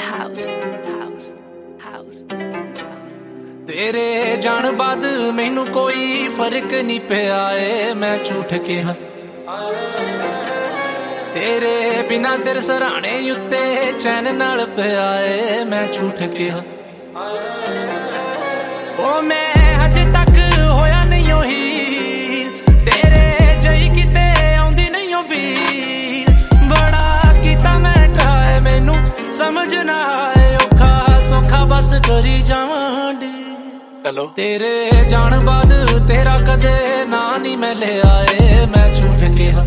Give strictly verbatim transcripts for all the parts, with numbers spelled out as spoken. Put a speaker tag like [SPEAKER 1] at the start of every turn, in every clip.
[SPEAKER 1] house, house, house, house.
[SPEAKER 2] तेरे जान बाद मैनू कोई फर्क नहीं पिया ए मैं झूठ किहा तेरे बिना सिर सराणे उत्ते चैन नाल पिया ए मैं झूठ किहा ओ मैं अजे तक होया नहीं ओही तेरे जई किते आउंदी नहीं ओ फील बड़ा कीता मैं ट्राई मैनू समझ ना आए औखा सौखा बस करी जावां डी हेलो तेरे जान बाद तेरा कदे ना नहीं मैं ले आए मैं झूठ किहा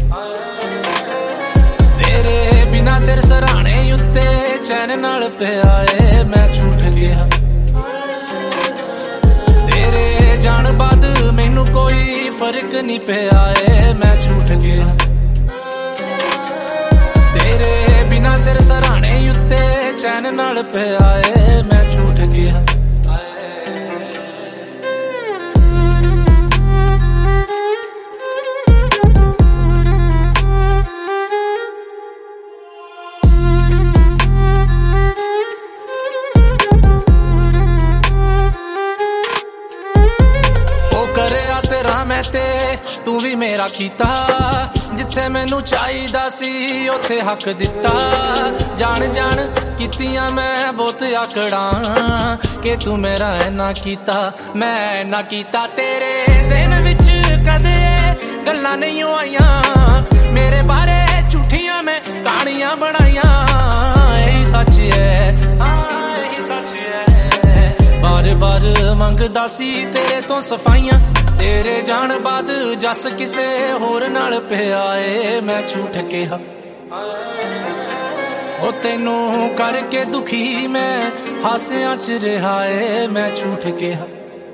[SPEAKER 2] तेरे बिना सिर सराणे उत्ते चैन नाल पिया ए मैं झूठ किहा तेरे जान बाद मैनू कोई फर्क नहीं पिया ए मैं झूठ किहा तेरे बिना सिर सराणे उत्ते चैन नाल पिया ए मैं झूठ किहा तू भी मेरा कीता जिथे मैनू चाहिदा सी उथे हक दिता जान जान कीतियां मैं बहुत आकड़ा कि तू मेरा ना कीता मैं ना कीता तेरे ज़हन विच कदे गल्लां नहीं आईयां मेरे बारे झूठियां मैं कहानियां बनाईयां यही सच है हाँ यही सच है बार बार मंगदा सी तेरे तो सफाइयां तेरे जान बाद जस किसे होर नाल पिया ए मैं झूठ किहा ओ तैनू करके दुखी मैं हासियां च रहा ए मैं झूठ किहा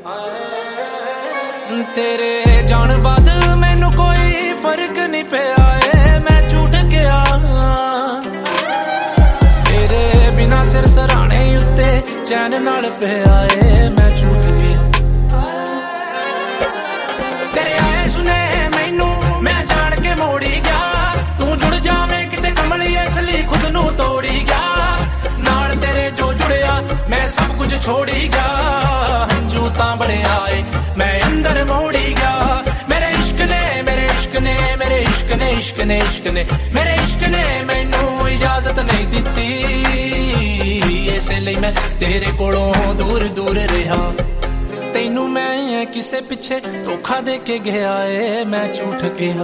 [SPEAKER 2] तेरे जान बाद मैनू कोई फर्क नहीं पिया ए मैं झूठ किहा तेरे बिना सिर सराणे उत्ते चैन नाल पिया ए मैं झूठ किहा तेरे आए सुने मैनू मैं जान के मोड़ी गया तू जुड़ जावे किते कमली असली खुद नू तोड़ी गया नाल तेरे जो जुड़िया मैं सब कुछ छोड़ी गया हंजू तां बड़े आए मैं अंदर मोड़ी गया मेरे इश्क ने मेरे इश्क ने मेरे इश्क ने इश्क ने इश्क ने मेरे इश्क ने मैनू इजाजत नहीं दिती इसलिए मैं तेरे कोलों दूर दूर रहा तैनू मैं किसे पिछे धोखा दे के गया ए मैं झूठ किहा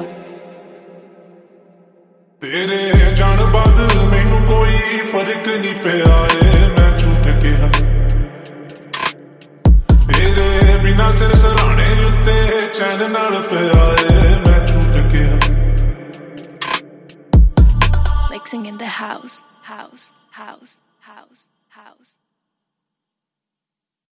[SPEAKER 3] तेरे जान बाद मैनू कोई फर्क नहीं पिया ए मैं झूठ किहा तेरे बिना सिर सराणे उत्ते चैन नाल पिया ए मैं झूठ किहा
[SPEAKER 1] Mixing in the house, house, house, house, house.